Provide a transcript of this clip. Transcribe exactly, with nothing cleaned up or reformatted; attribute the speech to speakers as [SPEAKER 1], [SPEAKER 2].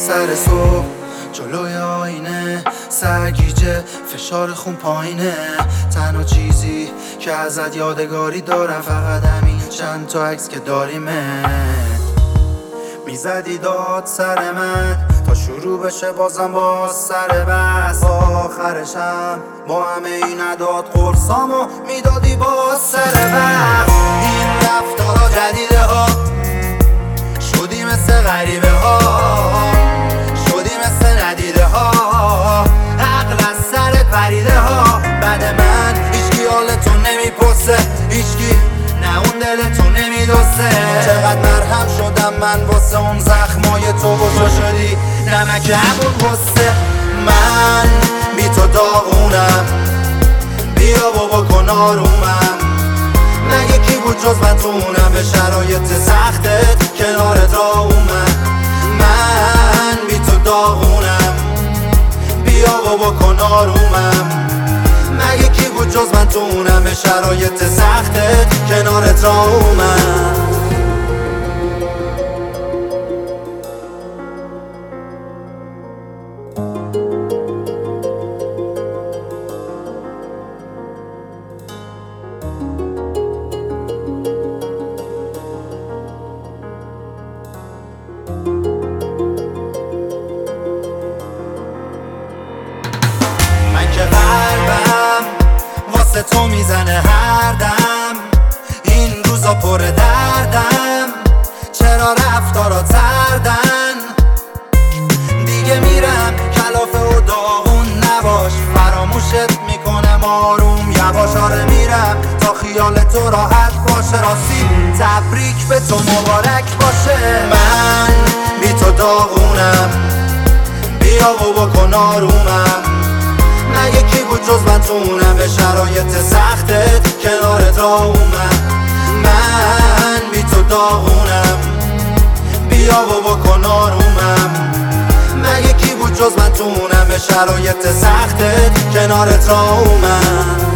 [SPEAKER 1] سر صبح جلوی آینه سرگیجه فشار خون پایینه. تنها چیزی که ازت یادگاری دارم فقط همین چند تا عکس که داریمه. میزدی داد سر من تا شروع بشه بازم باز سر بس. آخرشم با همه این نداد قرصامو میدادی باز سر بس. این رفتارا جدیده ها شدی مثل غریبه ها، شدی مثل ندیده ها، عقل از سرت پریده ها. بعد من هیچکی حالتو نمیپرسه، هیچکی نه اون دلتو نمیدوسه. چقدر مرهم شدم من واسه اون زخمای تو و تو شدی نمک همون غصه. من بی تو داغونم، بیا بابا کن آرومم. مگه کی بود جز من تو اونم به شرایط سختت کنارت را اومد. من بی تو داغونم، بیا بابا کن آرومم. مگه کی بود جز من تو اونم به شرایط سختت کنارت را اومد. که قلبم واسه تو میزنه هر دم، این روزا پر دردم. چرا رفتارات سردن؟ دیگه میرم کلافه و داغون نباش، فراموشت میکنم آروم یواش. آره میرم تا خیال تو راحت باشه، راستی تبریک به تو مبارک باشه. من بی تو داغونم، بیا و بکن آرومم. مگه کی بود جز من تو اونم به شرایط سختت کنارت را اومد. من بی تو داغونم، بیا و بکن آرومم. مگه کی بود جز من تو اونم به شرایط سختت کنارت را اومد.